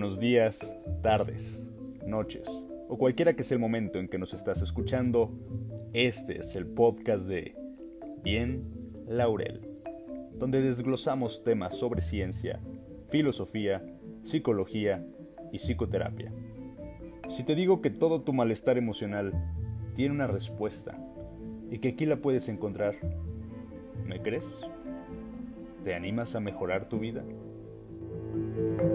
buenos días, tardes, noches o cualquiera que sea el momento en que nos estás escuchando. Este es el podcast de Bien Laurel, donde desglosamos temas sobre ciencia, filosofía, psicología y psicoterapia. Si te digo que todo tu malestar emocional tiene una respuesta y que aquí la puedes encontrar, ¿me crees? ¿Te animas a mejorar tu vida?